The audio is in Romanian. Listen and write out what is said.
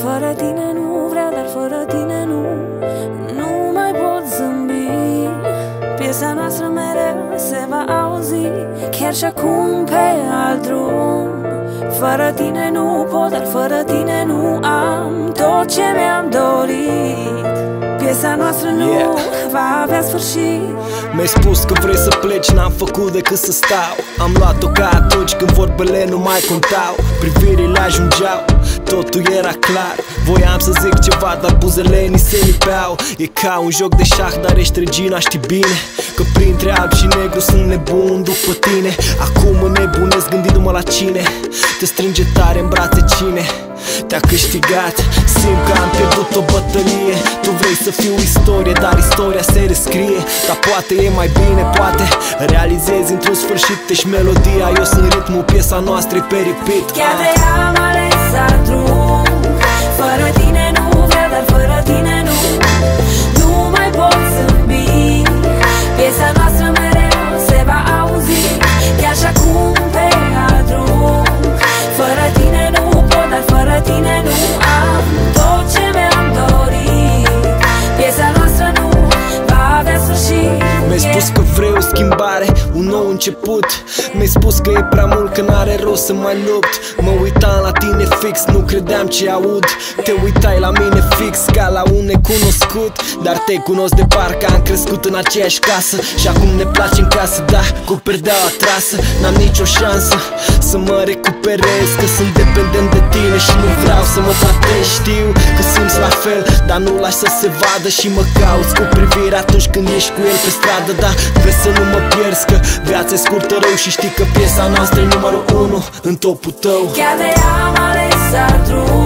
Fără tine nu vreau, dar fără tine nu mai pot zâmbi. Piesa noastră mereu se va auzi, chiar și acum pe alt drum. Fără tine nu pot, dar fără tine nu am tot ce mi-am dorit. Piesa noastră nu va avea sfârșit. Mi-ai spus că vrei să pleci, n-am făcut decât să stau. Am luat-o ca atunci când vorbele nu mai contau. Privirile ajungeau, totul era clar. Voiam să zic ceva, dar buzele ni se lipeau. E ca un joc de șah, dar ești regina, știi bine că printre alb și negru sunt nebun după tine. Acum înnebunesc gândindu-mă la cine te strânge tare în brațe, cine te-a câștigat. Simt că am pierdut o bătălie. Tu vrei să fiu istorie, dar istoria se rescrie. Dar poate e mai bine, poate realizezi într-un sfârșit. Ești melodia, eu sunt ritmul, piesa noastră e pe repeat. Chiar te-am ales alt drum. Fără tine nu vreau, dar fără tine nu mai pot zâmbi. Piesa noastră mereu se va auzi, chiar și acum pe alt drum. Fără tine nu pot, dar fără tine nu am tot ce mi-am dorit. Piesa noastră nu va avea sfârșit. Mi-ai spus că vrei o schimbare, un nou început. Mi-ai spus că e prea mult, că n-are rost să mai lupt. Mă uitam la tine fix, nu credeam ce aud. Te uitai la mine fix ca la un necunoscut. Dar te cunosc de parcă am crescut în aceeași casă. Și acum ne place în casă, da, cu perdeaua trasă. N-am nicio șansă să mă recuperez, că sunt dependent de tine și nu vreau să mă tratez. Știu că simți la fel, dar nu lași să se vadă. Și mă cauți cu privirea atunci când ești cu el pe stradă. Da, vrei să nu mă pierzi, că viața e scurtă rău. Și știi că piesa noastră e numărul 1 în topul tău. Chiar te-am ales alt drum.